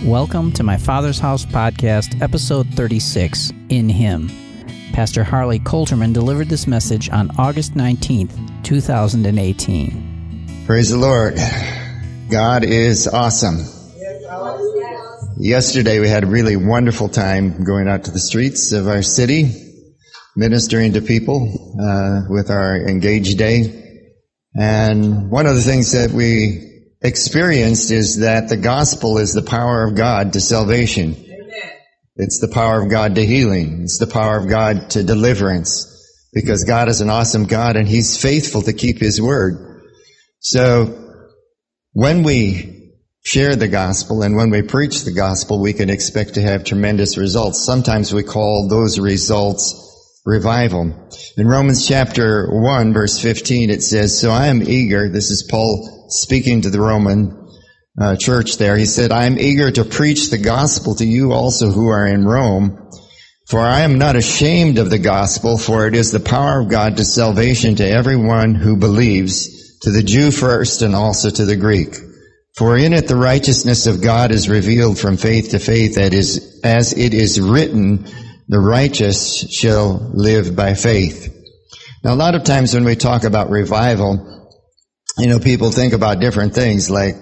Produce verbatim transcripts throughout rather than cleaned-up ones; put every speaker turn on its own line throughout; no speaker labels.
Welcome to my Father's House podcast, episode thirty-six, In Him. Pastor Harley Coulterman delivered this message on August nineteenth, two thousand eighteen.
Praise the Lord. God is awesome. Yesterday we had a really wonderful time going out to the streets of our city, ministering to people uh, with our Engage Day. And one of the things that we experienced is that the gospel is the power of God to salvation. Amen. It's the power of God to healing. It's the power of God to deliverance, because God is an awesome God and He's faithful to keep His word. So when we share the gospel and when we preach the gospel, we can expect to have tremendous results. Sometimes we call those results revival. In Romans chapter one, verse fifteen, it says, "So I am eager," this is Paul speaking to the Roman uh, church there. He said, "I am eager to preach the gospel to you also who are in Rome, for I am not ashamed of the gospel, for it is the power of God to salvation to everyone who believes, to the Jew first and also to the Greek. For in it the righteousness of God is revealed from faith to faith, that is, as it is written, the righteous shall live by faith." Now, a lot of times when we talk about revival, you know, people think about different things. Like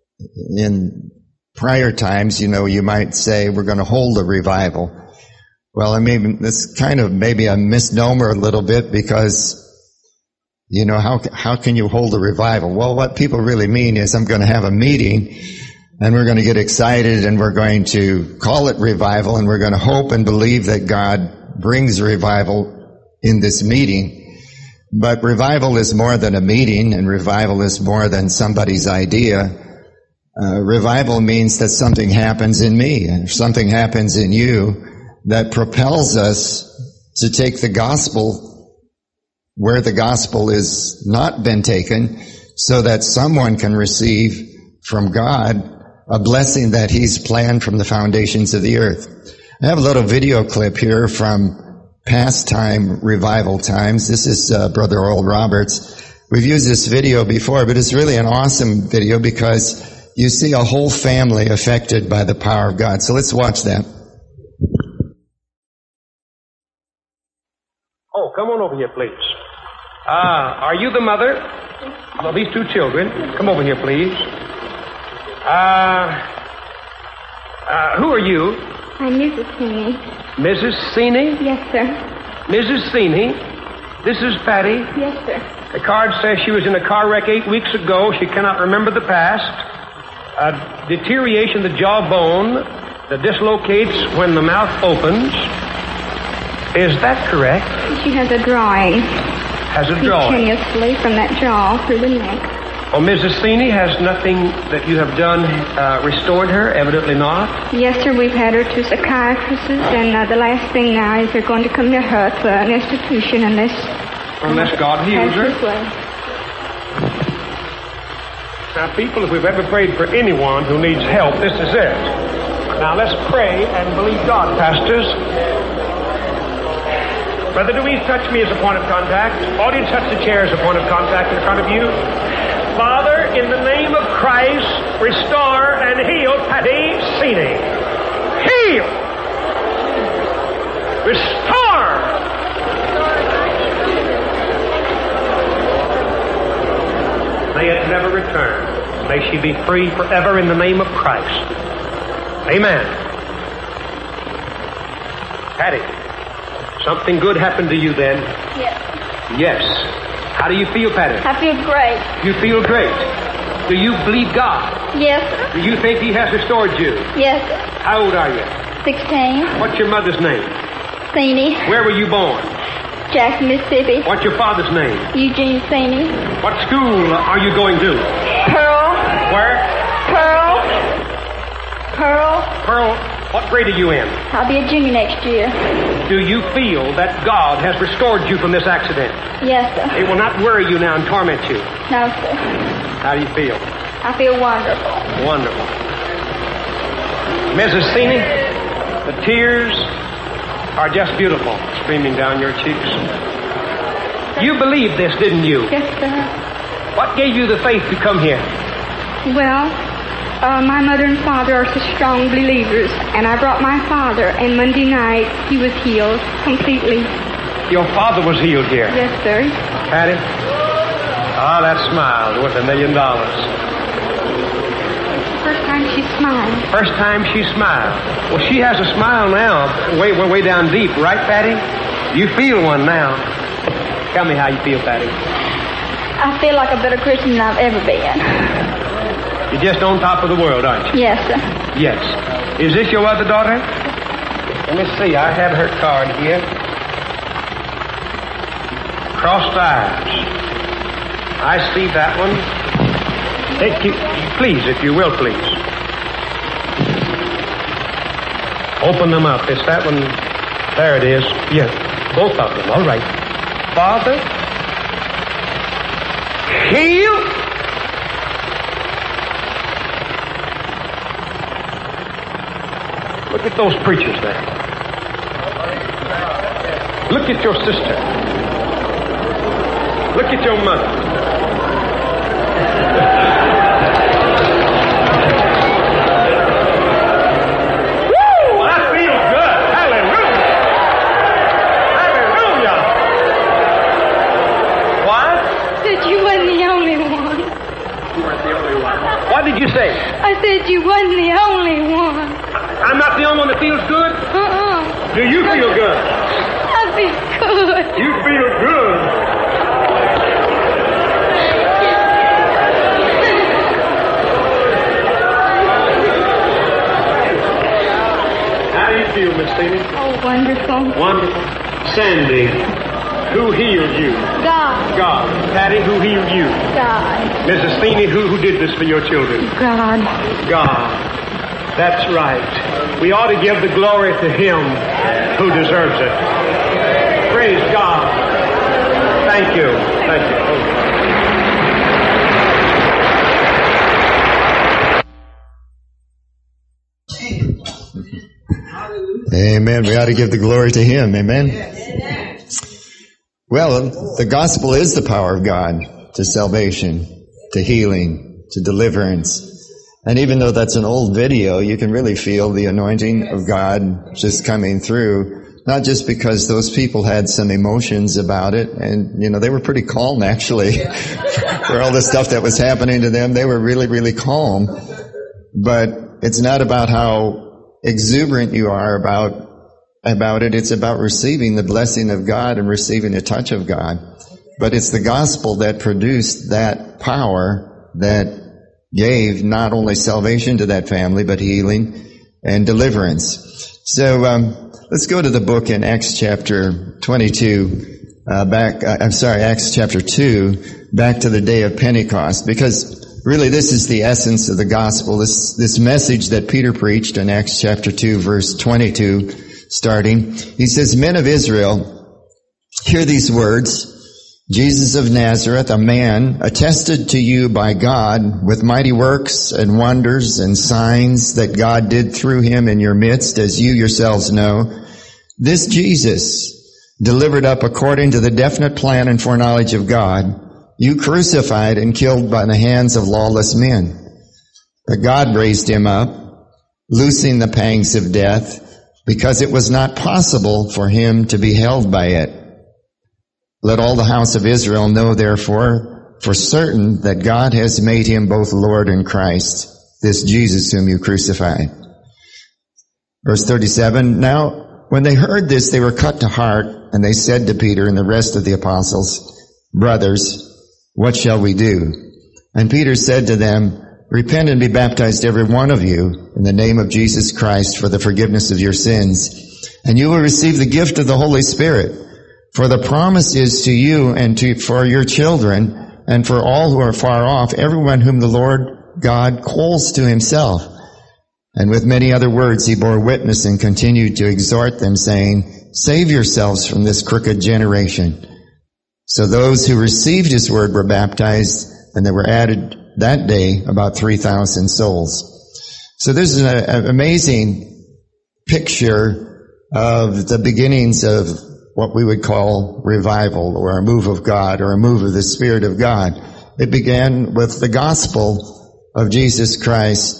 in prior times, you know, you might say, we're going to hold a revival. Well, I mean, this kind of maybe a misnomer a little bit, because, you know, how how can you hold a revival? Well, what people really mean is, I'm going to have a meeting and we're going to get excited and we're going to call it revival, and we're going to hope and believe that God brings revival in this meeting. But revival is more than a meeting, and revival is more than somebody's idea. Uh, revival means that something happens in me and something happens in you that propels us to take the gospel where the gospel is not been taken, so that someone can receive from God a blessing that He's planned from the foundations of the earth. I have a little video clip here from past time revival times. This is uh, Brother Oral Roberts. We've used this video before, but it's really an awesome video because you see a whole family affected by the power of God. So let's watch that.
Oh, come on over here, please. Uh, are you the mother of these two children? Come over here, please. Uh, uh, who are you?
I'm Missus Seeney.
Missus Seeney?
Yes, sir.
Missus Seeney, this is Patty.
Yes, sir.
The card says she was in a car wreck eight weeks ago. She cannot remember the past. Uh, deterioration of the jawbone that dislocates when the mouth opens. Is that correct?
She has a drawing.
Has a drawing?
Continuously from that jaw through the neck.
Oh, Missus Seeney, has nothing that you have done uh, restored her? Evidently not.
Yes, sir. We've had her to psychiatrists, and uh, the last thing now is they're going to commit her to an institution unless...
Unless God heals her? Now, people, if we've ever prayed for anyone who needs help, this is it. Now, let's pray and believe God, pastors. Brother Louise, touch me as a point of contact. Audience, touch the chair as a point of contact in front of you. Father, in the name of Christ, restore and heal Patty Seeney. Heal! Restore! May it never return. May she be free forever in the name of Christ. Amen. Patty, something good happened to you then?
Yes.
Yes. How do you feel, Patty?
I feel great.
You feel great. Do you believe God?
Yes, sir.
Do you think He has restored you?
Yes, sir.
How old are you?
Sixteen.
What's your mother's name?
Seeney.
Where were you born?
Jackson, Mississippi.
What's your father's name?
Eugene Seeney.
What school are you going to?
Pearl.
Where?
Pearl. Pearl.
Pearl. What grade are you in?
I'll be a junior next year.
Do you feel that God has restored you from this accident?
Yes, sir.
It will not worry you now and torment you.
No, sir.
How do you feel?
I feel wonderful.
Wonderful. Missus Seeney, the tears are just beautiful, streaming down your cheeks. You believed this, didn't you?
Yes, sir.
What gave you the faith to come here?
Well, Uh, my mother and father are such strong believers, and I brought my father, and Monday night he was healed completely.
Your father was healed here?
Yes, sir.
Patty? Ah, that smile worth a million dollars.
First time she smiled.
First time she smiled. Well, she has a smile now, way, way, way down deep, right, Patty? You feel one now. Tell me how you feel, Patty.
I feel like a better Christian than I've ever been.
You're just on top of the world, aren't you?
Yes, sir.
Yes. Is this your other daughter? Let me see. I have her card here. Crossed eyes. I see that one. Take you, please, if you will, please. Open them up. It's that one. There it is. Yes, both of them. All right. Father, heal. Look at those preachers there. Look at your sister. Look at your mother. Woo! I feel good. Hallelujah. Hallelujah. What?
Said you wasn't the only one.
You weren't the only one. What did you say?
I said you wasn't the only one.
I'm not the only one that feels good?
Uh-uh.
Do you feel good?
I feel good.
You feel good. Feel, Miss Stevie?
Oh, wonderful.
Wonderful. Sandy, who healed you?
God.
God. Patty, who healed you?
God.
Missus Stevie, who, who did this for your children?
God.
God. That's right. We ought to give the glory to Him who deserves it. Praise God. Thank you. Thank you.
Amen. We ought to give the glory to Him. Amen. Well, the gospel is the power of God to salvation, to healing, to deliverance. And even though that's an old video, you can really feel the anointing of God just coming through. Not just because those people had some emotions about it, and, you know, they were pretty calm, actually, for all the stuff that was happening to them. They were really, really calm. But it's not about how exuberant you are about about it. It's about receiving the blessing of God and receiving the touch of God. But it's the gospel that produced that power that gave not only salvation to that family, but healing and deliverance. So um, let's go to the book in Acts chapter twenty-two, uh, back, uh, I'm sorry, Acts chapter two, back to the day of Pentecost, because really, this is the essence of the gospel. This, this message that Peter preached in Acts chapter two, verse twenty-two, starting. He says, "Men of Israel, hear these words. Jesus of Nazareth, a man attested to you by God with mighty works and wonders and signs that God did through him in your midst, as you yourselves know. This Jesus, delivered up according to the definite plan and foreknowledge of God, you crucified and killed by the hands of lawless men. But God raised him up, loosing the pangs of death, because it was not possible for him to be held by it. Let all the house of Israel know, therefore, for certain that God has made him both Lord and Christ, this Jesus whom you crucified." Verse thirty-seven, "Now, when they heard this, they were cut to heart, and they said to Peter and the rest of the apostles, 'Brothers, what shall we do?' And Peter said to them, 'Repent and be baptized every one of you in the name of Jesus Christ for the forgiveness of your sins, and you will receive the gift of the Holy Spirit. For the promise is to you and to, for your children and for all who are far off, everyone whom the Lord God calls to himself.' And with many other words he bore witness and continued to exhort them, saying, 'Save yourselves from this crooked generation.' So those who received his word were baptized, and there were added that day about three thousand souls." So this is an amazing picture of the beginnings of what we would call revival, or a move of God, or a move of the Spirit of God. It began with the gospel of Jesus Christ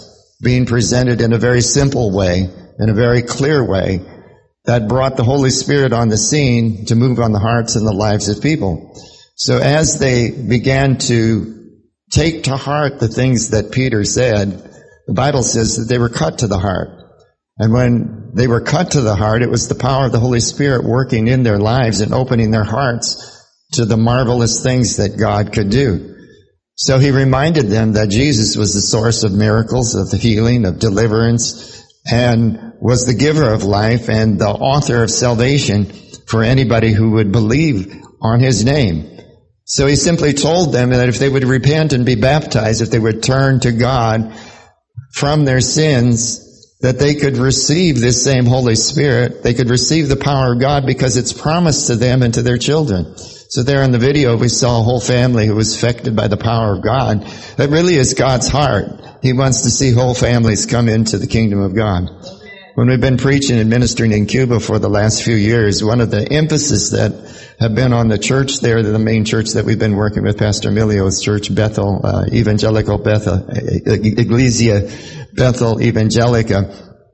being presented in a very simple way, in a very clear way, that brought the Holy Spirit on the scene to move on the hearts and the lives of people. So as they began to take to heart the things that Peter said, the Bible says that they were cut to the heart. And when they were cut to the heart, it was the power of the Holy Spirit working in their lives and opening their hearts to the marvelous things that God could do. So he reminded them that Jesus was the source of miracles, of the healing, of deliverance, and was the giver of life and the author of salvation for anybody who would believe on his name. So he simply told them that if they would repent and be baptized, if they would turn to God from their sins, that they could receive this same Holy Spirit. They could receive the power of God because it's promised to them and to their children. So there in the video, we saw a whole family who was affected by the power of God. That really is God's heart. He wants to see whole families come into the kingdom of God. When we've been preaching and ministering in Cuba for the last few years, one of the emphasis that have been on the church there, the main church that we've been working with, Pastor Emilio's church, Bethel, uh, Evangelical Bethel, Iglesia Bethel Evangelica.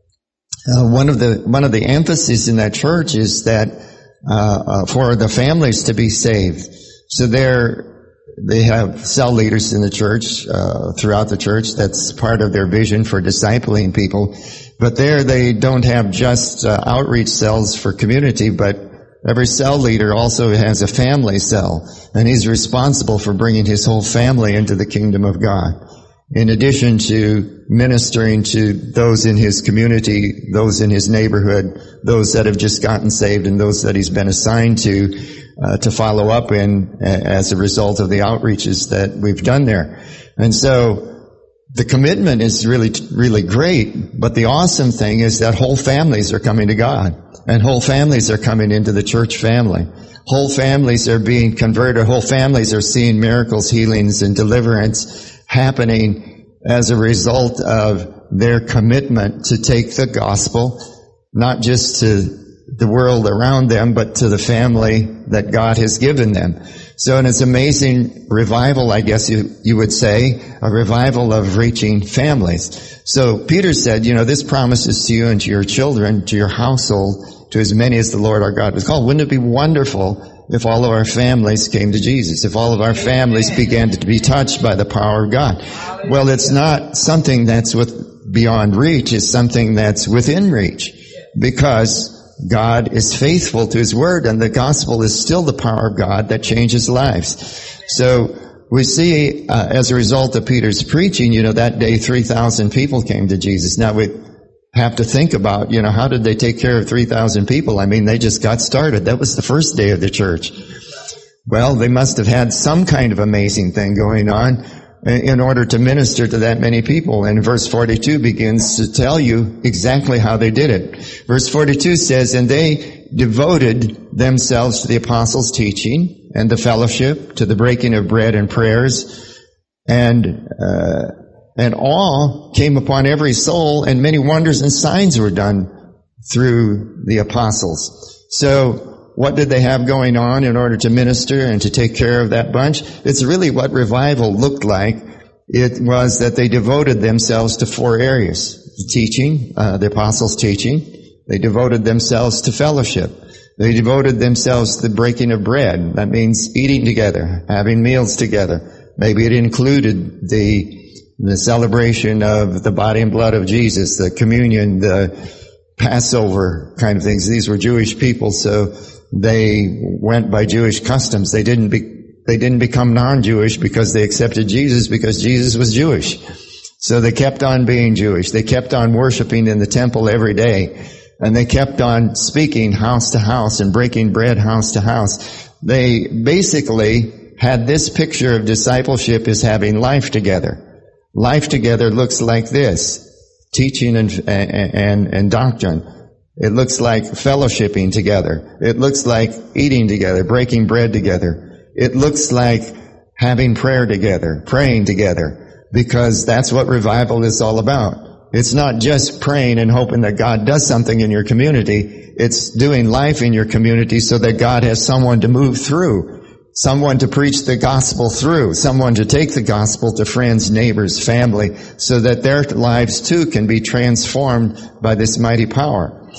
Uh, one of the, one of the emphases in that church is that Uh, uh, for the families to be saved. So they're, they have cell leaders in the church, uh, throughout the church. That's part of their vision for discipling people. But there they don't have just uh, outreach cells for community, but every cell leader also has a family cell. And he's responsible for bringing his whole family into the kingdom of God. In addition to ministering to those in his community, those in his neighborhood, those that have just gotten saved, and those that he's been assigned to, uh, to follow up in as a result of the outreaches that we've done there. And so the commitment is really, really great, but the awesome thing is that whole families are coming to God, and whole families are coming into the church family. Whole families are being converted. Whole families are seeing miracles, healings, and deliverance happening as a result of their commitment to take the gospel, not just to the world around them, but to the family that God has given them. So in it's amazing revival, I guess you, you would say, a revival of reaching families. So Peter said, you know, this promises to you and to your children, to your household, to as many as the Lord our God was called. Wouldn't it be wonderful if all of our families came to Jesus, if all of our families began to be touched by the power of God? Well, it's not something that's with beyond reach. It's something that's within reach, because God is faithful to his word, and the gospel is still the power of God that changes lives. So we see, uh, as a result of Peter's preaching, you know, that day three thousand people came to Jesus. Now we have to think about, you know, how did they take care of three thousand people? I mean, they just got started. That was the first day of the church. Well, they must have had some kind of amazing thing going on in order to minister to that many people. And verse forty-two begins to tell you exactly how they did it. Verse forty-two says, and they devoted themselves to the apostles' teaching and the fellowship, to the breaking of bread and prayers, and uh and awe came upon every soul, and many wonders and signs were done through the apostles. So what did they have going on in order to minister and to take care of that bunch? It's really what revival looked like. It was that they devoted themselves to four areas. Teaching, uh, the apostles' teaching. They devoted themselves to fellowship. They devoted themselves to the breaking of bread. That means eating together, having meals together. Maybe it included the the celebration of the body and blood of Jesus, the communion, the Passover kind of things. These were Jewish people, so they went by Jewish customs. They didn't be, they didn't become non-Jewish because they accepted Jesus, because Jesus was Jewish. So they kept on being Jewish. They kept on worshiping in the temple every day. And they kept on speaking house to house and breaking bread house to house. They basically had this picture of discipleship as having life together. Life together looks like this: teaching and, and, and doctrine. It looks like fellowshipping together. It looks like eating together, breaking bread together. It looks like having prayer together, praying together, because that's what revival is all about. It's not just praying and hoping that God does something in your community. It's doing life in your community so that God has someone to move through, someone to preach the gospel through, someone to take the gospel to friends, neighbors, family, so that their lives too can be transformed by this mighty power.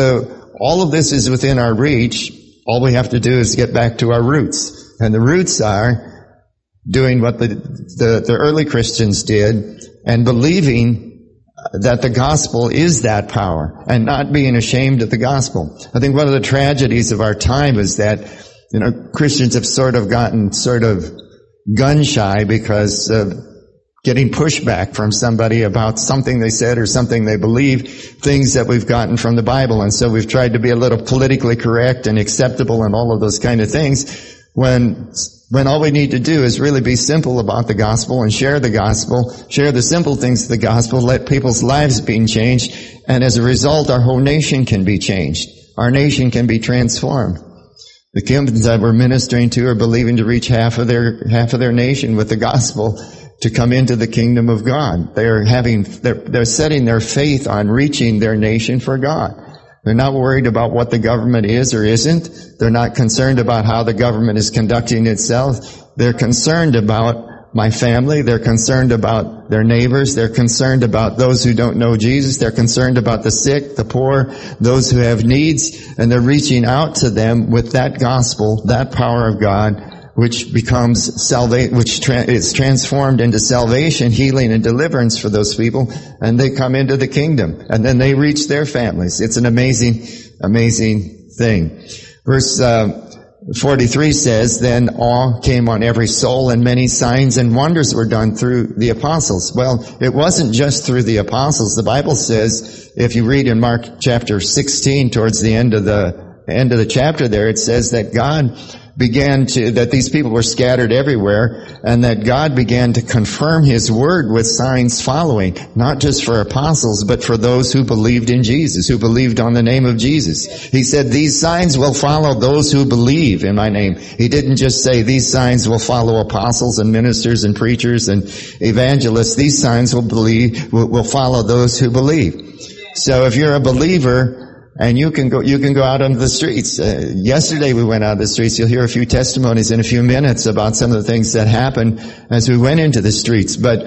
So all of this is within our reach. All we have to do is get back to our roots. And the roots are doing what the, the, the early Christians did and believing that the gospel is that power and not being ashamed of the gospel. I think one of the tragedies of our time is that, you know, Christians have sort of gotten sort of gun shy because of getting pushback from somebody about something they said or something they believe, things that we've gotten from the Bible. And so we've tried to be a little politically correct and acceptable and all of those kind of things, when when all we need to do is really be simple about the gospel and share the gospel, share the simple things of the gospel, let people's lives be changed, and as a result, our whole nation can be changed. Our nation can be transformed. The Cubans that we're ministering to are believing to reach half of their half of their nation with the gospel to come into the kingdom of God. They are having they're, they're setting their faith on reaching their nation for God. They're not worried about what the government is or isn't. They're not concerned about how the government is conducting itself. They're concerned about my family. They're concerned about their neighbors. They're concerned about those who don't know Jesus. They're concerned about the sick, the poor, those who have needs, and they're reaching out to them with that gospel, that power of God, which becomes salvation, which tra- is transformed into salvation, healing, and deliverance for those people, and they come into the kingdom, and then they reach their families. It's an amazing, amazing thing. Verse uh, forty-three says, "Then awe came on every soul, and many signs and wonders were done through the apostles." Well, it wasn't just through the apostles. The Bible says, if you read in Mark chapter sixteen, towards the end of the end of the chapter there, it says that God began to, that these people were scattered everywhere, and that God began to confirm His word with signs following, not just for apostles, but for those who believed in Jesus, who believed on the name of Jesus. He said, "These signs will follow those who believe in my name." He didn't just say, "These signs will follow apostles and ministers and preachers and evangelists." These signs will believe, will, will follow those who believe. So if you're a believer, and you can go, you can go out onto the streets. Uh, yesterday we went out on the streets. You'll hear a few testimonies in a few minutes about some of the things that happened as we went into the streets. But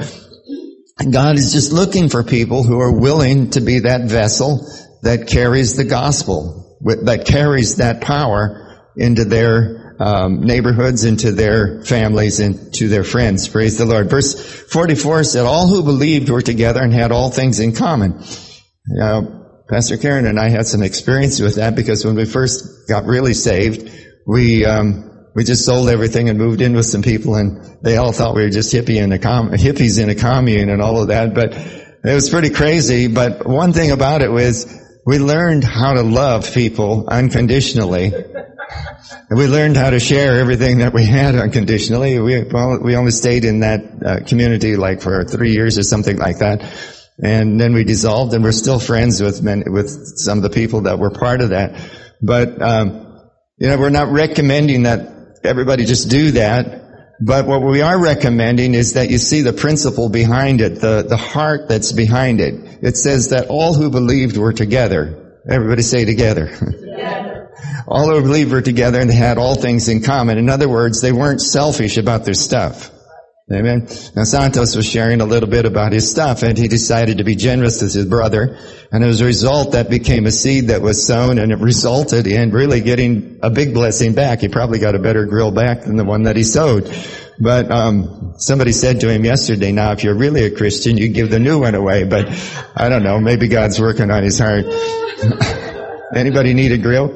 God is just looking for people who are willing to be that vessel that carries the gospel, that carries that power into their um, neighborhoods, into their families, and to their friends. Praise the Lord. Verse forty-four said, "All who believed were together and had all things in common." Uh, Pastor Karen and I had some experience with that, because when we first got really saved, we um we just sold everything and moved in with some people, and they all thought we were just hippie in a com- hippies in a commune and all of that. But it was pretty crazy. But one thing about it was we learned how to love people unconditionally. And we learned how to share everything that we had unconditionally. We well, we only stayed in that uh, community like for three years or something like that. And then we dissolved, and we're still friends with many, with some of the people that were part of that. But, um, you know, we're not recommending that everybody just do that. But what we are recommending is that you see the principle behind it, the, the heart that's behind it. It says that all who believed were together. Everybody say together. Together. All who believed were together, and they had all things in common. In other words, they weren't selfish about their stuff. Amen. Now, Santos was sharing a little bit about his stuff, and he decided to be generous with his brother. And as a result, that became a seed that was sown, and it resulted in really getting a big blessing back. He probably got a better grill back than the one that he sowed. But um somebody said to him yesterday, "Now, if you're really a Christian, you give the new one away." But I don't know. Maybe God's working on his heart. Anybody need a grill?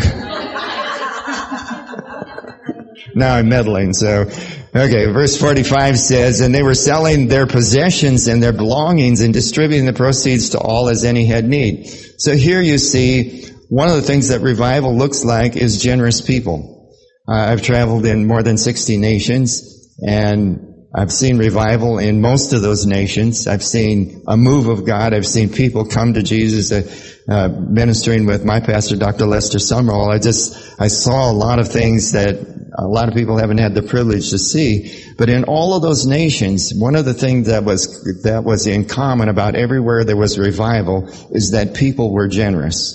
Now I'm meddling, so... Okay, verse forty-five says, "And they were selling their possessions and their belongings and distributing the proceeds to all as any had need." So here you see, one of the things that revival looks like is generous people. Uh, I've traveled in more than sixty nations, and I've seen revival in most of those nations. I've seen a move of God. I've seen people come to Jesus. Uh, uh, ministering with my pastor, Doctor Lester Summerall, I just, I saw a lot of things that a lot of people haven't had the privilege to see. But in all of those nations, one of the things that was, that was in common about everywhere there was revival is that people were generous.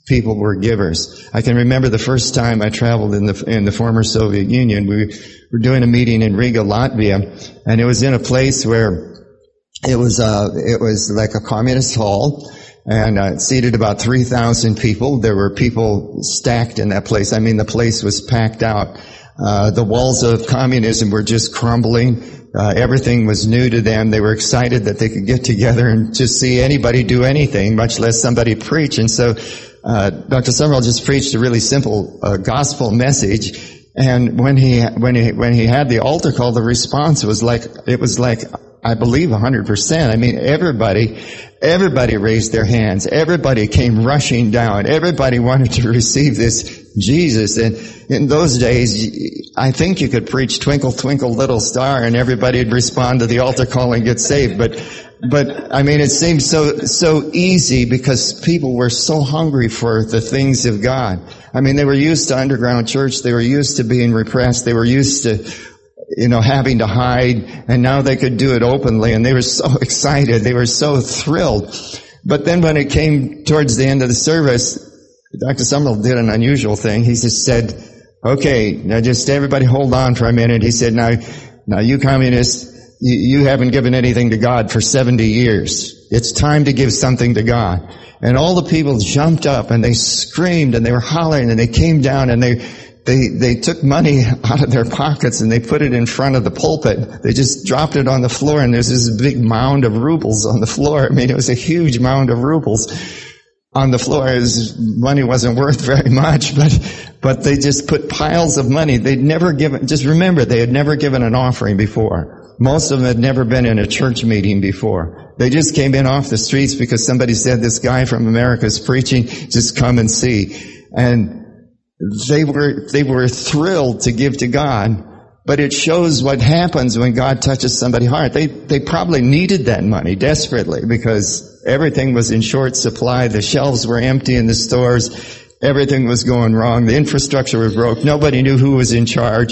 people were givers. I can remember the first time I traveled in the in the former Soviet Union. We were doing a meeting in Riga, Latvia, and it was in a place where it was uh it was like a communist hall, and uh, it seated about three thousand people. There were people stacked in that place. I mean, the place was packed out. Uh, the walls of communism were just crumbling. Uh, everything was new to them. They were excited that they could get together and just see anybody do anything, much less somebody preach. And so, uh, Doctor Summerall just preached a really simple, uh, gospel message. And when he, when he, when he had the altar call, the response was like, it was like, I believe one hundred percent. I mean, everybody, everybody raised their hands. Everybody came rushing down. Everybody wanted to receive this Jesus. And in those days, I think you could preach Twinkle, Twinkle, Little Star and everybody would respond to the altar call and get saved. But, but, I mean, it seemed so, so easy because people were so hungry for the things of God. I mean, they were used to underground church. They were used to being repressed. They were used to, you know, having to hide, and now they could do it openly, and they were so excited. They were so thrilled. But then when it came towards the end of the service, Doctor Summerall did an unusual thing. He just said, okay, now just everybody hold on for a minute. He said, now, now you communists, you, you haven't given anything to God for seventy years. It's time to give something to God. And all the people jumped up and they screamed and they were hollering and they came down and they, They, they took money out of their pockets and they put it in front of the pulpit. They just dropped it on the floor, and there's this big mound of rubles on the floor. I mean, it was a huge mound of rubles on the floor. His money wasn't worth very much, but, but they just put piles of money. They'd never given, just remember, they had never given an offering before. Most of them had never been in a church meeting before. They just came in off the streets because somebody said, this guy from America is preaching, just come and see. And They were, they were thrilled to give to God, but it shows what happens when God touches somebody's heart. They, they probably needed that money desperately because everything was in short supply. The shelves were empty in the stores. Everything was going wrong. The infrastructure was broke. Nobody knew who was in charge.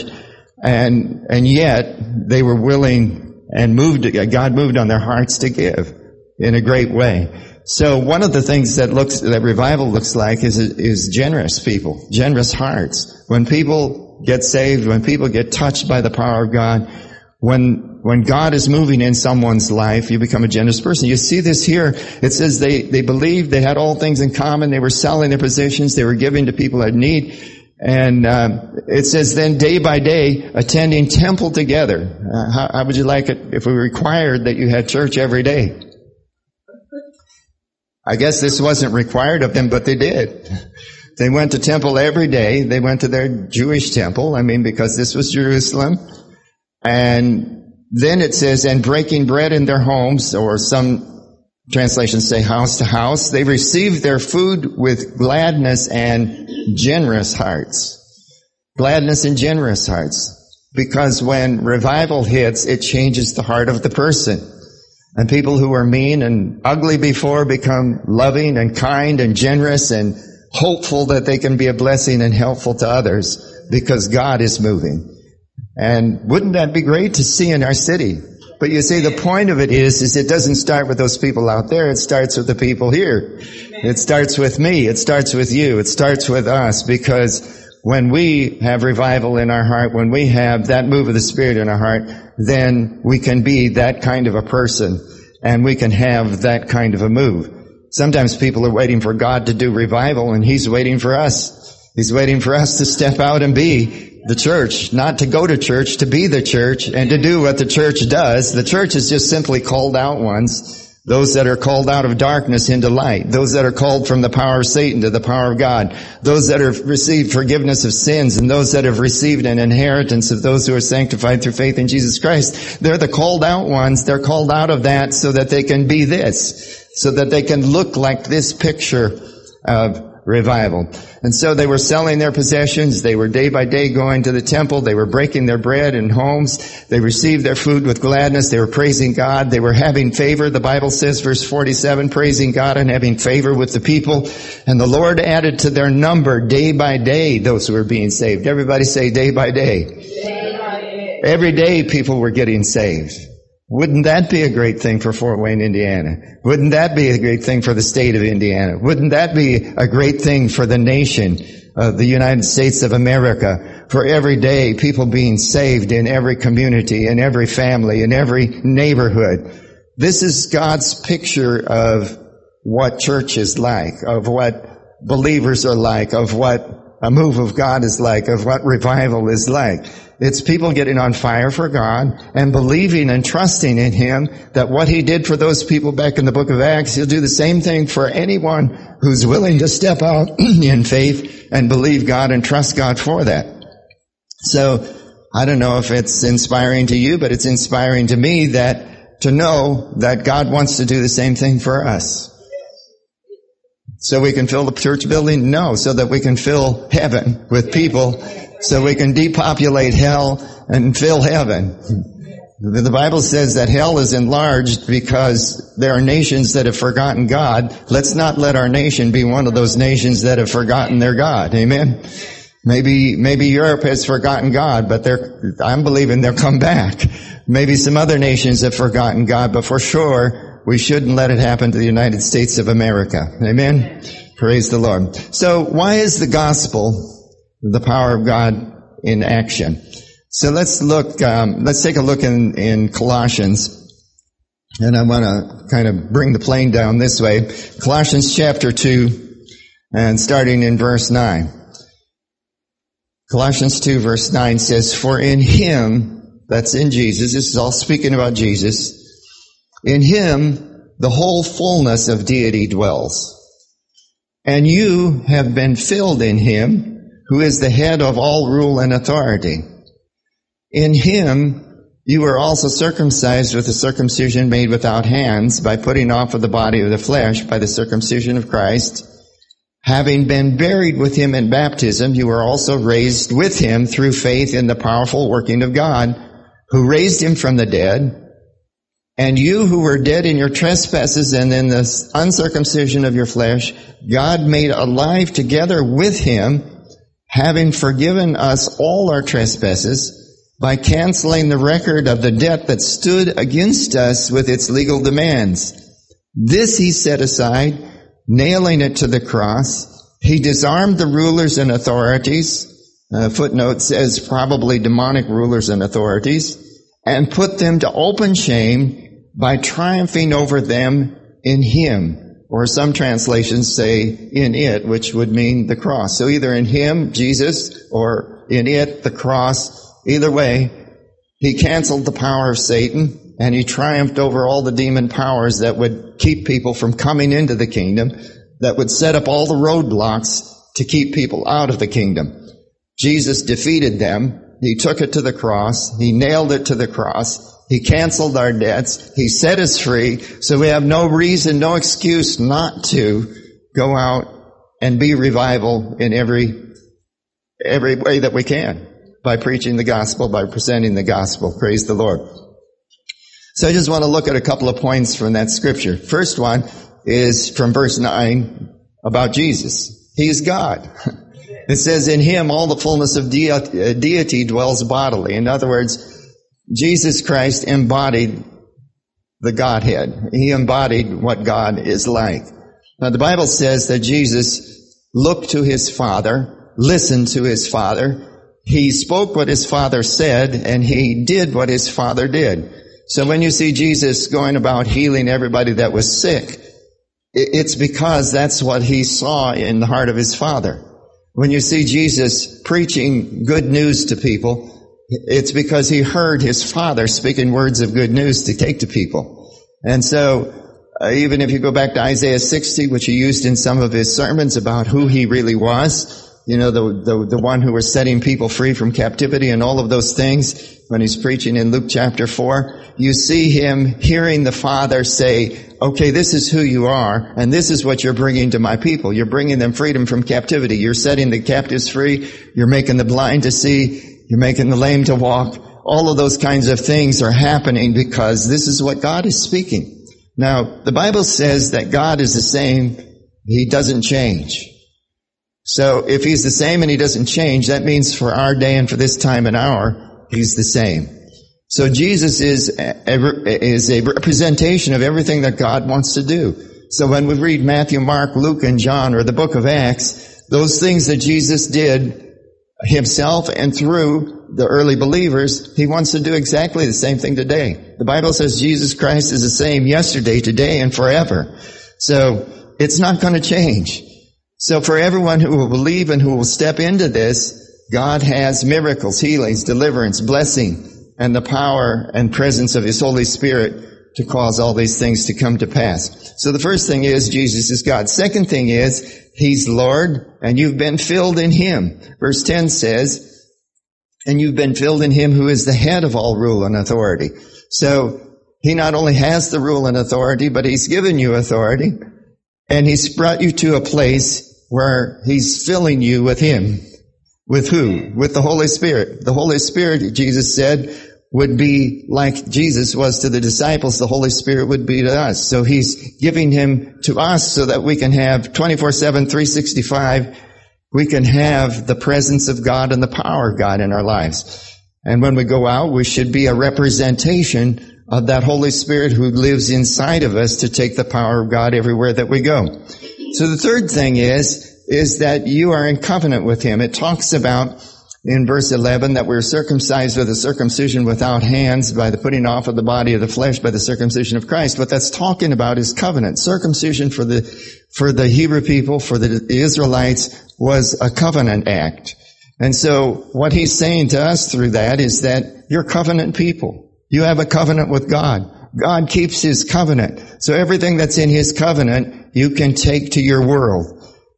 And, and yet they were willing and moved, God moved on their hearts to give in a great way. So one of the things that looks, that revival looks like is, is generous people, generous hearts. When people get saved, when people get touched by the power of God, when, when God is moving in someone's life, you become a generous person. You see this here. It says they, they believed, they had all things in common, they were selling their possessions, they were giving to people in need. And, uh, it says then day by day, attending temple together. Uh, how, how would you like it if we required that you had church every day? I guess this wasn't required of them, but they did. They went to temple every day. They went to their Jewish temple, I mean, because this was Jerusalem. And then it says, and breaking bread in their homes, or some translations say house to house. They received their food with gladness and generous hearts. Gladness and generous hearts. Because when revival hits, it changes the heart of the person. And people who were mean and ugly before become loving and kind and generous and hopeful that they can be a blessing and helpful to others because God is moving. And wouldn't that be great to see in our city? But you see, the point of it is, is it doesn't start with those people out there. It starts with the people here. It starts with me. It starts with you. It starts with us, because when we have revival in our heart, when we have that move of the Spirit in our heart, then we can be that kind of a person, and we can have that kind of a move. Sometimes people are waiting for God to do revival, and He's waiting for us. He's waiting for us to step out and be the church, not to go to church, to be the church, and to do what the church does. The church is just simply called out ones. Those that are called out of darkness into light. Those that are called from the power of Satan to the power of God. Those that have received forgiveness of sins, and those that have received an inheritance of those who are sanctified through faith in Jesus Christ. They're the called out ones. They're called out of that so that they can be this. So that they can look like this picture of revival. And so they were selling their possessions. They were day by day going to the temple. They were breaking their bread in homes. They received their food with gladness. They were praising God. They were having favor. The Bible says, verse forty-seven, praising God and having favor with the people. And the Lord added to their number day by day those who were being saved. Everybody say day by day. Day by day. Every day people were getting saved. Wouldn't that be a great thing for Fort Wayne, Indiana? Wouldn't that be a great thing for the state of Indiana? Wouldn't that be a great thing for the nation of the United States of America? For every day, people being saved in every community, in every family, in every neighborhood. This is God's picture of what church is like, of what believers are like, of what a move of God is like, of what revival is like. It's people getting on fire for God and believing and trusting in Him that what He did for those people back in the book of Acts, He'll do the same thing for anyone who's willing to step out in faith and believe God and trust God for that. So, I don't know if it's inspiring to you, but it's inspiring to me that to know that God wants to do the same thing for us. So we can fill the church building? No, so that we can fill heaven with people, so we can depopulate hell and fill heaven. The Bible says that hell is enlarged because there are nations that have forgotten God. Let's not let our nation be one of those nations that have forgotten their God. Amen? Maybe, maybe Europe has forgotten God, but they're, I'm believing they'll come back. Maybe some other nations have forgotten God, but for sure, we shouldn't let it happen to the United States of America. Amen? Praise the Lord. So why is the gospel the power of God in action? So let's look, um, let's take a look in, in Colossians. And I want to kind of bring the plane down this way. Colossians chapter two, and starting in verse nine. Colossians two verse nine says, "For in Him," that's in Jesus, this is all speaking about Jesus, "in Him the whole fullness of deity dwells. And you have been filled in Him, who is the head of all rule and authority. In Him you were also circumcised with a circumcision made without hands, by putting off of the body of the flesh by the circumcision of Christ. Having been buried with Him in baptism, you were also raised with Him through faith in the powerful working of God, who raised Him from the dead. And you who were dead in your trespasses and in the uncircumcision of your flesh, God made alive together with Him, having forgiven us all our trespasses, by canceling the record of the debt that stood against us with its legal demands. This He set aside, nailing it to the cross. He disarmed the rulers and authorities, uh, footnote says probably demonic rulers and authorities, and put them to open shame by triumphing over them in Him. Or some translations say in it, which would mean the cross. So either in Him, Jesus, or in it, the cross. Either way, He canceled the power of Satan, and He triumphed over all the demon powers that would keep people from coming into the kingdom, that would set up all the roadblocks to keep people out of the kingdom. Jesus defeated them. He took it to the cross. He nailed it to the cross. He canceled our debts. He set us free. So we have no reason, no excuse not to go out and be revival in every, every way that we can, by preaching the gospel, by presenting the gospel. Praise the Lord. So I just want to look at a couple of points from that scripture. First one is from verse nine about Jesus. He is God. It says, in Him all the fullness of de- deity dwells bodily. In other words, Jesus Christ embodied the Godhead. He embodied what God is like. Now the Bible says that Jesus looked to His Father, listened to His Father. He spoke what His Father said, and He did what His Father did. So when you see Jesus going about healing everybody that was sick, it's because that's what He saw in the heart of His Father. When you see Jesus preaching good news to people, it's because He heard His Father speaking words of good news to take to people. And so, uh, even if you go back to Isaiah sixty, which He used in some of His sermons about who He really was, you know, the, the, the one who was setting people free from captivity and all of those things, when He's preaching in Luke chapter four, you see Him hearing the Father say, okay, this is who you are, and this is what you're bringing to my people. You're bringing them freedom from captivity. You're setting the captives free. You're making the blind to see. You're making the lame to walk. All of those kinds of things are happening because this is what God is speaking. Now, the Bible says that God is the same. He doesn't change. So if He's the same and He doesn't change, that means for our day and for this time and hour, He's the same. So Jesus is a, is a representation of everything that God wants to do. So when we read Matthew, Mark, Luke, and John, or the book of Acts, those things that Jesus did himself and through the early believers, he wants to do exactly the same thing today. The Bible says Jesus Christ is the same yesterday, today, and forever. So it's not going to change. So for everyone who will believe and who will step into this, God has miracles, healings, deliverance, blessing, and the power and presence of His Holy Spirit to cause all these things to come to pass. So the first thing is Jesus is God. Second thing is He's Lord, and you've been filled in Him. Verse ten says, and you've been filled in Him who is the head of all rule and authority. So He not only has the rule and authority, but He's given you authority, and He's brought you to a place where He's filling you with Him. With who? With the Holy Spirit. The Holy Spirit, Jesus said, would be like Jesus was to the disciples. The Holy Spirit would be to us. So He's giving Him to us so that we can have twenty-four seven, three sixty-five, we can have the presence of God and the power of God in our lives. And when we go out, we should be a representation of that Holy Spirit who lives inside of us to take the power of God everywhere that we go. So the third thing is, is that you are in covenant with Him. It talks about in verse eleven that we're circumcised with a circumcision without hands by the putting off of the body of the flesh by the circumcision of Christ. What that's talking about is covenant. Circumcision for the, for the Hebrew people, for the Israelites, was a covenant act. And so what He's saying to us through that is that you're covenant people. You have a covenant with God. God keeps His covenant. So everything that's in His covenant, you can take to your world.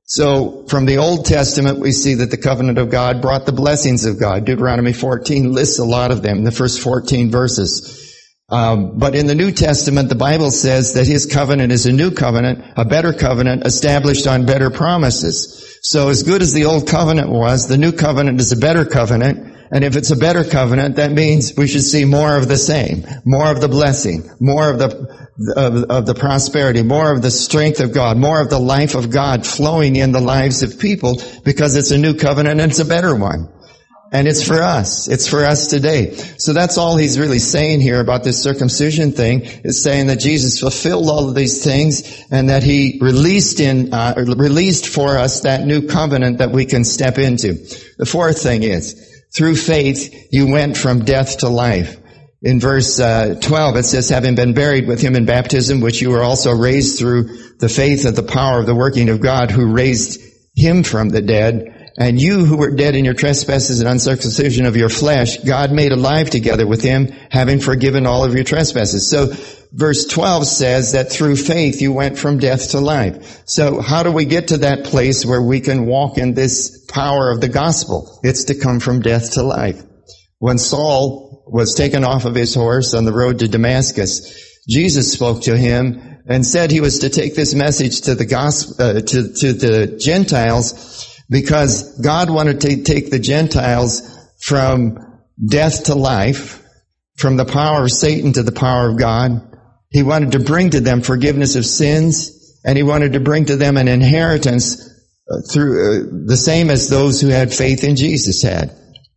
So from the Old Testament, we see that the covenant of God brought the blessings of God. Deuteronomy fourteen lists a lot of them, the first fourteen verses. Um, but in the New Testament, the Bible says that His covenant is a new covenant, a better covenant, established on better promises. So as good as the Old Covenant was, the New Covenant is a better covenant. And if it's a better covenant, that means we should see more of the same, more of the blessing, more of the of, of the prosperity, more of the strength of God, more of the life of God flowing in the lives of people, because it's a new covenant and it's a better one. And it's for us. It's for us today. So that's all he's really saying here about this circumcision thing, is saying that Jesus fulfilled all of these things and that He released in, uh, released for us that new covenant that we can step into. The fourth thing is, through faith, you went from death to life. In verse uh, twelve, it says, having been buried with Him in baptism, which you were also raised through the faith of the power of the working of God, who raised Him from the dead. And you who were dead in your trespasses and uncircumcision of your flesh, God made alive together with Him, having forgiven all of your trespasses. So verse twelve says that through faith you went from death to life. So how do we get to that place where we can walk in this power of the gospel? It's to come from death to life. When Saul was taken off of his horse on the road to Damascus, Jesus spoke to him and said he was to take this message to the gospel, uh, to, to the Gentiles, because God wanted to take the Gentiles from death to life, from the power of Satan to the power of God. He wanted to bring to them forgiveness of sins, and He wanted to bring to them an inheritance uh, through uh, the same as those who had faith in Jesus had.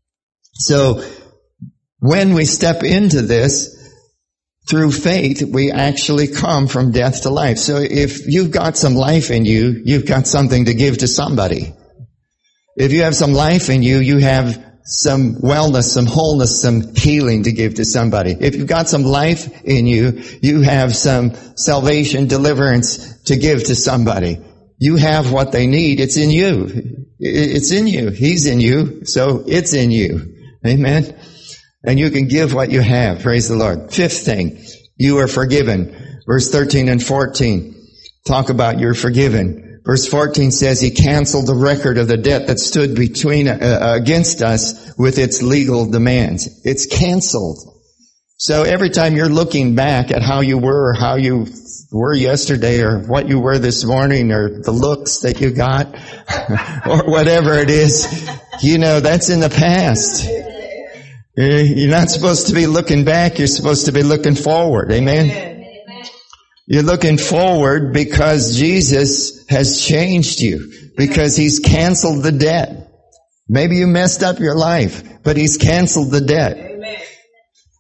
So when we step into this, through faith, we actually come from death to life. So if you've got some life in you, you've got something to give to somebody. If you have some life in you, you have some wellness, some wholeness, some healing to give to somebody. If you've got some life in you, you have some salvation, deliverance to give to somebody. You have what they need. It's in you. It's in you. He's in you, so it's in you. Amen? And you can give what you have. Praise the Lord. Fifth thing, you are forgiven. Verse thirteen and fourteen talk about you're forgiven. Verse fourteen says He canceled the record of the debt that stood between uh, against us with its legal demands. It's canceled. So every time you're looking back at how you were or how you were yesterday or what you were this morning or the looks that you got or whatever it is, you know, that's in the past. You're not supposed to be looking back. You're supposed to be looking forward. Amen? Amen. You're looking forward because Jesus has changed you, because He's canceled the debt. Maybe you messed up your life, but He's canceled the debt. Amen.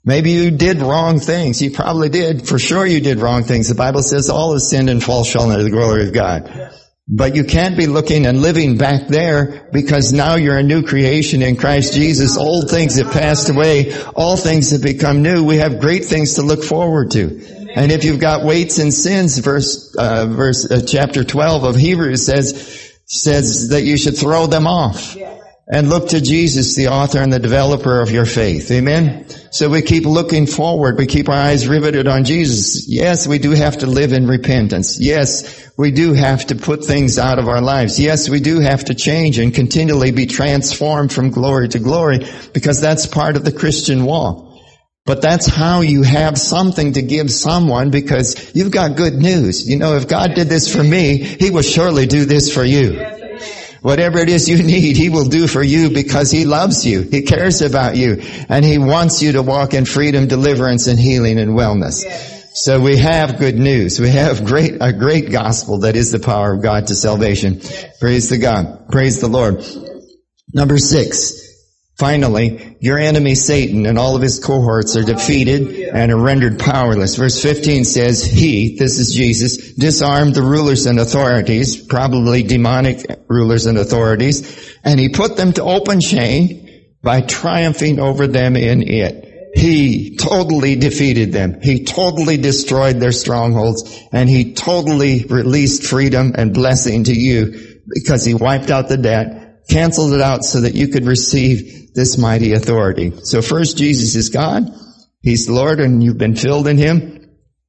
Maybe you did wrong things. You probably did. For sure you did wrong things. The Bible says all have sinned and fall short of the glory of God. But you can't be looking and living back there, because now you're a new creation in Christ Jesus. Old things have passed away. All things have become new. We have great things to look forward to. And if you've got weights and sins, verse, uh, verse, uh, chapter twelve of Hebrews says, says that you should throw them off and look to Jesus, the author and the developer of your faith. Amen? So we keep looking forward. We keep our eyes riveted on Jesus. Yes, we do have to live in repentance. Yes, we do have to put things out of our lives. Yes, we do have to change and continually be transformed from glory to glory, because that's part of the Christian walk. But that's how you have something to give someone, because you've got good news. You know, if God did this for me, He will surely do this for you. Whatever it is you need, He will do for you, because He loves you. He cares about you. And He wants you to walk in freedom, deliverance, and healing and wellness. So we have good news. We have great, a great gospel that is the power of God to salvation. Praise the God. Praise the Lord. Number six. Finally, your enemy Satan and all of his cohorts are defeated and are rendered powerless. Verse fifteen says, He, this is Jesus, disarmed the rulers and authorities, probably demonic rulers and authorities, and He put them to open shame by triumphing over them in it. He totally defeated them. He totally destroyed their strongholds, and He totally released freedom and blessing to you, because He wiped out the debt, canceled it out so that you could receive this mighty authority. So first, Jesus is God. He's the Lord, and you've been filled in Him.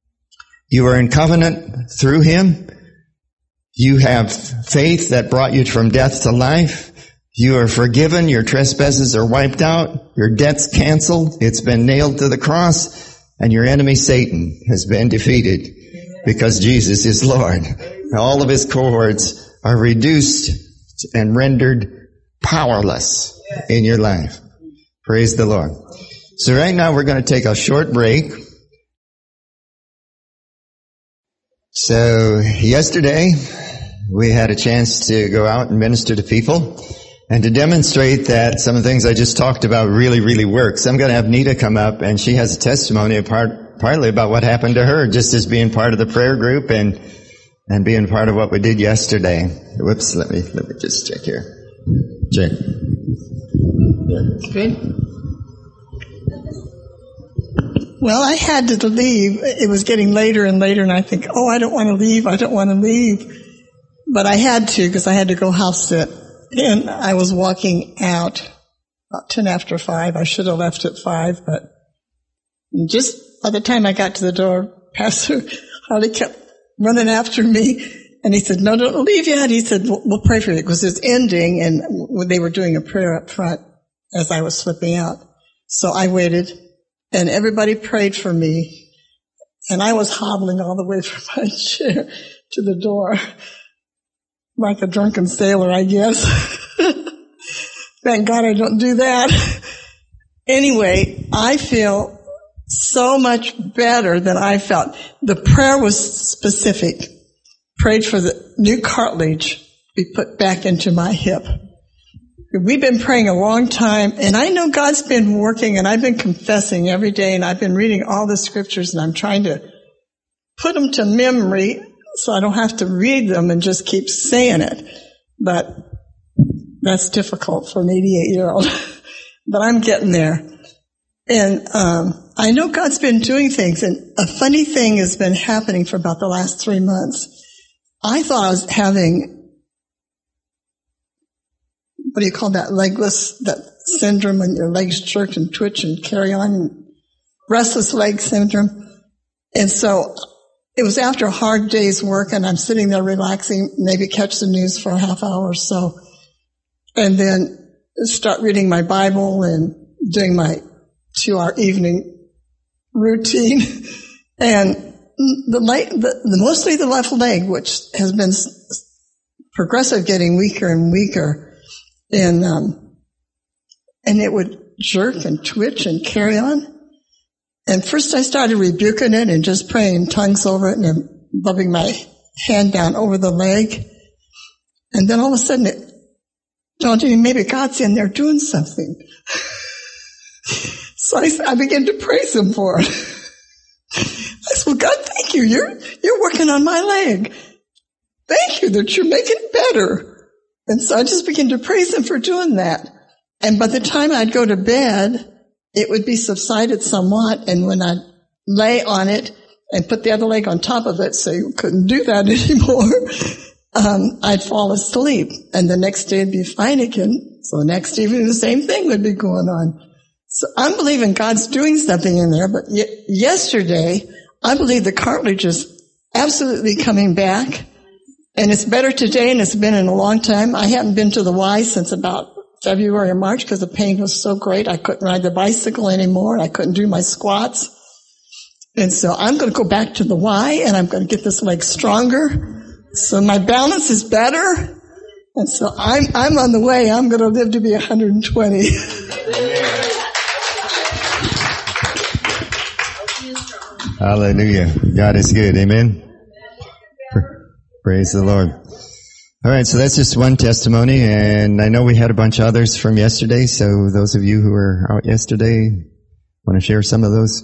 You are in covenant through Him. You have faith that brought you from death to life. You are forgiven. Your trespasses are wiped out. Your debt's canceled. It's been nailed to the cross. And your enemy Satan has been defeated, because Jesus is Lord. All of his cohorts are reduced and rendered powerless in your life. Praise the Lord. So right now we're going to take a short break. So yesterday we had a chance to go out and minister to people and to demonstrate that some of the things I just talked about really, really work. So I'm going to have Nita come up, and she has a testimony part, partly about what happened to her, just as being part of the prayer group and and being part of what we did yesterday. Whoops, let me let me just check here. Check.
Good. Well, I had to leave. It was getting later and later, and I think, oh, I don't want to leave. I don't want to leave. But I had to, because I had to go house sit. And I was walking out about ten after five. I should have left at five, but just by the time I got to the door, Pastor Harley kept running after me. And he said, no, don't leave yet. He said, we'll, we'll pray for you, because it's ending, and they were doing a prayer up front as I was slipping out. So I waited, and everybody prayed for me, and I was hobbling all the way from my chair to the door, like a drunken sailor, I guess. Thank God I don't do that. Anyway, I feel so much better than I felt. The prayer was specific. Prayed for the new cartilage be put back into my hip. We've been praying a long time, and I know God's been working, and I've been confessing every day, and I've been reading all the scriptures, and I'm trying to put them to memory so I don't have to read them and just keep saying it. But that's difficult for an eighty-eight-year-old. But I'm getting there. And um I know God's been doing things, and a funny thing has been happening for about the last three months. I thought I was having, what do you call that, legless, that syndrome when your legs jerk and twitch and carry on, and restless leg syndrome. And so it was after a hard day's work, and I'm sitting there relaxing, maybe catch the news for a half hour or so, and then start reading my Bible and doing my two-hour evening routine. And the, leg, the, the mostly the left leg, which has been progressive, getting weaker and weaker, and um, and it would jerk and twitch and carry on. And first I started rebuking it and just praying in tongues over it, and rubbing my hand down over the leg. And then all of a sudden it dawned on me, maybe God's in there doing something. So I, I began to praise him for it. I said, well, God, thank you. You're, you're working on my leg. Thank you that you're making it better. And so I just began to praise him for doing that. And by the time I'd go to bed, it would be subsided somewhat. And when I'd lay on it and put the other leg on top of it so you couldn't do that anymore, um, I'd fall asleep. And the next day it'd be fine again. So the next evening the same thing would be going on. So I'm believing God's doing something in there. But y- yesterday, I believe the cartilage is absolutely coming back. And it's better today than it's been in a long time. I haven't been to the Y since about February or March because the pain was so great. I couldn't ride the bicycle anymore. I couldn't do my squats. And so I'm going to go back to the Y and I'm going to get this leg stronger. So my balance is better. And so I'm, I'm on the way. I'm going to live to be one hundred twenty.
Hallelujah. God is good. Amen. Praise the Lord. All right, so that's just one testimony, and I know we had a bunch of others from yesterday, so those of you who were out yesterday, want to share some of those?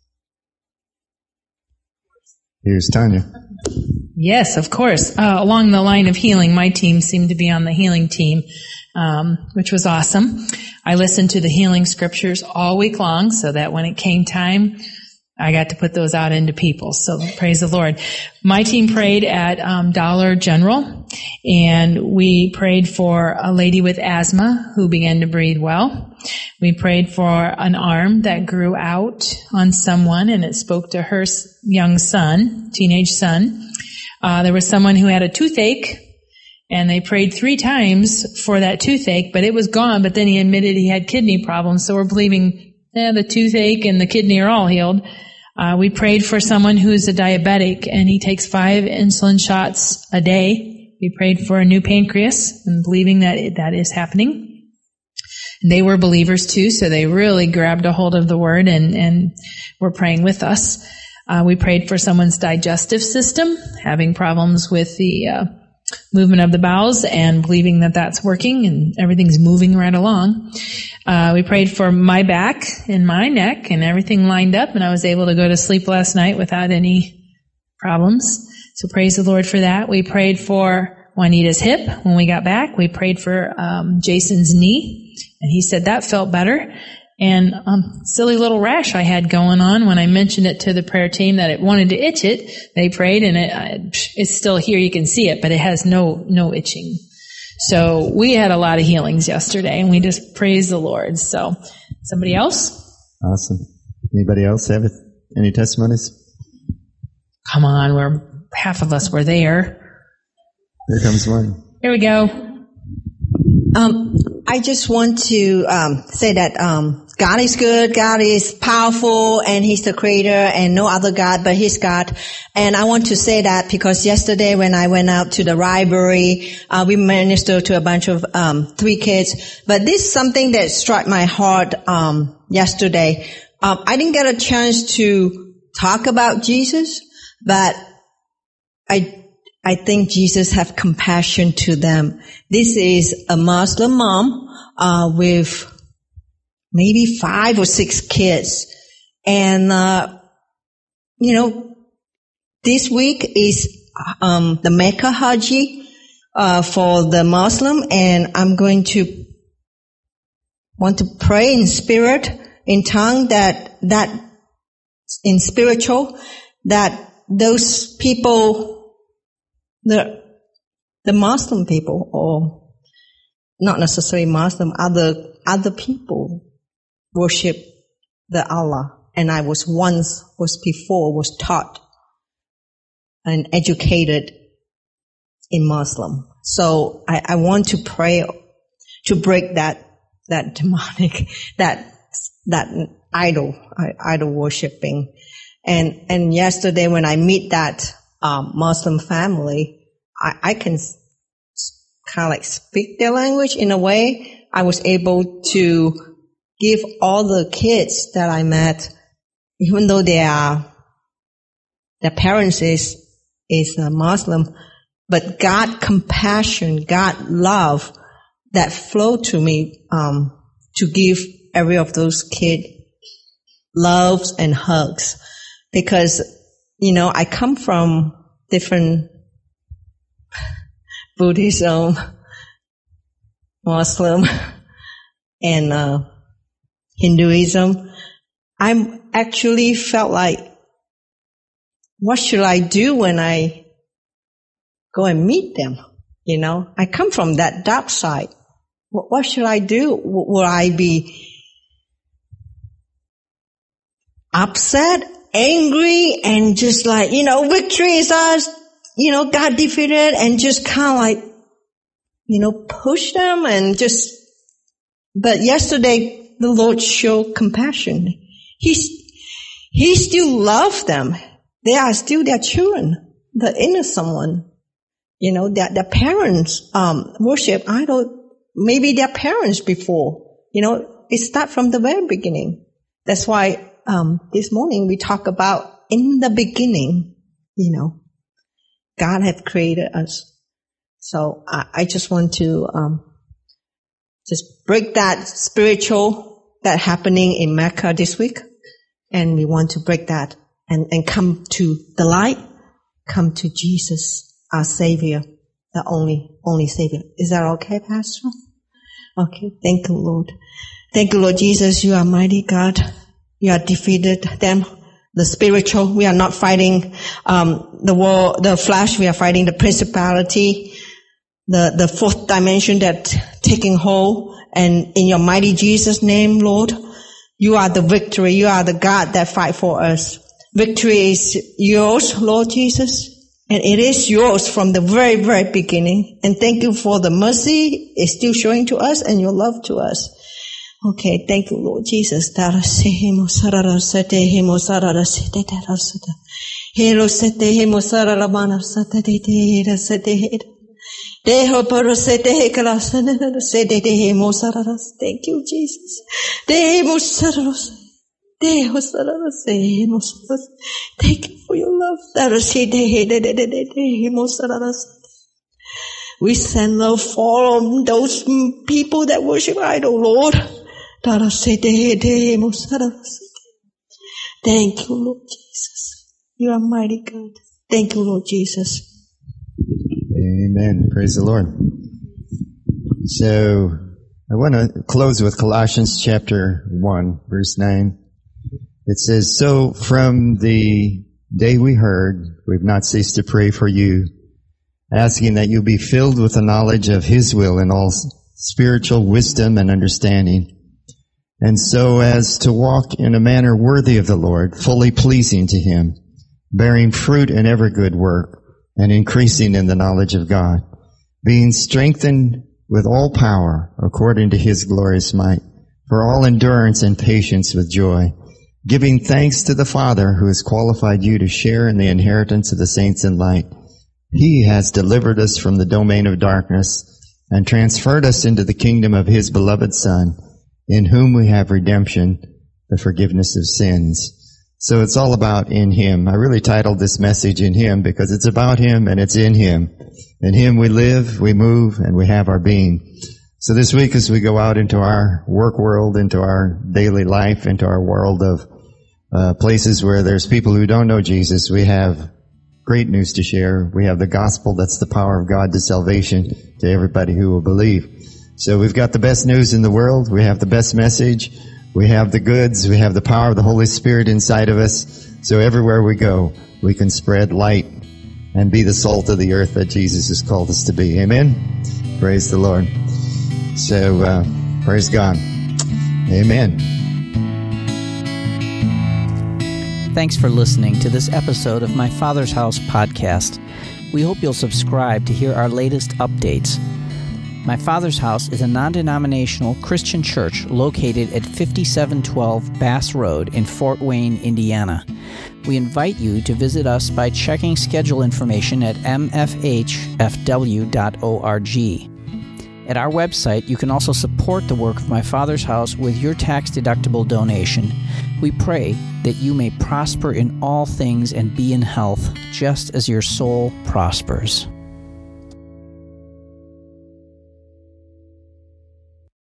Here's Tanya.
Yes, of course. Uh, along the line of healing, my team seemed to be on the healing team, um, which was awesome. I listened to the healing scriptures all week long so that when it came time, I got to put those out into people. So praise the Lord. My team prayed at um, Dollar General, and we prayed for a lady with asthma who began to breathe well. We prayed for an arm that grew out on someone, and it spoke to her young son, teenage son. Uh, there was someone who had a toothache, and they prayed three times for that toothache, but it was gone. But then he admitted he had kidney problems, so we're believing eh, the toothache and the kidney are all healed. Uh, we prayed for someone who's a diabetic, and he takes five insulin shots a day. We prayed for a new pancreas, and believing that it, that is happening. And they were believers too, so they really grabbed a hold of the word and, and were praying with us. Uh, we prayed for someone's digestive system, having problems with the uh, movement of the bowels, and believing that that's working and everything's moving right along. Uh, we prayed for my back and my neck, and everything lined up, and I was able to go to sleep last night without any problems. So praise the Lord for that. We prayed for Juanita's hip when we got back. We prayed for um, Jason's knee, and he said that felt better. And um silly little rash I had going on, when I mentioned it to the prayer team that it wanted to itch it, they prayed, and it, it's still here. You can see it, but it has no no itching. So we had a lot of healings yesterday, and we just praise the Lord. So somebody else?
Awesome. Anybody else have any testimonies?
Come on, we're half of us were there.
Here comes one.
Here we go.
Um, I just want to um, say that um, God is good, God is powerful, and He's the creator, and no other God but His God. And I want to say that because yesterday when I went out to the library, uh, we ministered to a bunch of um, three kids. But this is something that struck my heart um, yesterday. Um, I didn't get a chance to talk about Jesus, but I I think Jesus have compassion to them. This is a Muslim mom uh with maybe five or six kids. And, uh you know, this week is um the Mecca Haji uh for the Muslim, and I'm going to want to pray in spirit, in tongue, that, that, in spiritual, that those people, The, the Muslim people, or not necessarily Muslim, other, other people worship the Allah. And I was once, was before, was taught and educated in Muslim. So I, I want to pray to break that, that demonic, that, that idol, idol worshiping. And, and yesterday when I meet that Um, Muslim family, I, I can kind of like speak their language in a way. I was able to give all the kids that I met, even though they are, their parents is, is a Muslim, but God compassion, God love that flowed to me, um, to give every of those kids loves and hugs. Because, you know, I come from different Buddhism, Muslim, and uh, Hinduism. I actually felt like, what should I do when I go and meet them? You know, I come from that dark side. What, what should I do? Will I be upset, angry, and just like, you know, victory is ours, you know, God defeated, and just kind of like, you know, push them and just, but yesterday the Lord showed compassion. He's, He still loves them. They are still their children, the innocent one. You know, their, their parents, um, worship idol, maybe their parents before. You know, it starts from the very beginning. That's why, um, this morning we talk about in the beginning, you know, God had created us. So I, I just want to, um, just break that spiritual, that happening in Mecca this week. And we want to break that and, and come to the light, come to Jesus, our Savior, the only, only Savior. Is that okay, Pastor? Okay. Thank you, Lord. Thank you, Lord Jesus. You are mighty God. You have defeated them. The spiritual, we are not fighting, um, the world, the flesh. We are fighting the principality, the, the fourth dimension that taking hold. And in your mighty Jesus name, Lord, you are the victory. You are the God that fight for us. Victory is yours, Lord Jesus. And it is yours from the very, very beginning. And thank you for the mercy it's still showing to us and your love to us. Okay, thank you, Lord Jesus. Thank you, Jesus. Thank you for your love. We send love for those people that worship idol, Lord. Thank you, Lord Jesus. You are mighty God. Thank you, Lord Jesus.
Amen. Praise the Lord. So, I want to close with Colossians chapter one, verse nine. It says, "So from the day we heard, we've not ceased to pray for you, asking that you be filled with the knowledge of His will in all spiritual wisdom and understanding, and so as to walk in a manner worthy of the Lord, fully pleasing to Him, bearing fruit in every good work, and increasing in the knowledge of God, being strengthened with all power according to His glorious might, for all endurance and patience with joy, giving thanks to the Father who has qualified you to share in the inheritance of the saints in light. He has delivered us from the domain of darkness and transferred us into the kingdom of His beloved Son, in whom we have redemption, the forgiveness of sins." So it's all about in Him. I really titled this message In Him because it's about Him and it's in Him. In Him we live, we move, and we have our being. So this week as we go out into our work world, into our daily life, into our world of uh, places where there's people who don't know Jesus, we have great news to share. We have the gospel that's the power of God to salvation to everybody who will believe. So we've got the best news in the world. We have the best message. We have the goods. We have the power of the Holy Spirit inside of us. So everywhere we go, we can spread light and be the salt of the earth that Jesus has called us to be. Amen? Praise the Lord. So, uh, praise God. Amen.
Thanks for listening to this episode of My Father's House podcast. We hope you'll subscribe to hear our latest updates. My Father's House is a non-denominational Christian church located at fifty-seven twelve Bass Road in Fort Wayne, Indiana. We invite you to visit us by checking schedule information at m f h f w dot org. At our website, you can also support the work of My Father's House with your tax-deductible donation. We pray that you may prosper in all things and be in health, just as your soul prospers.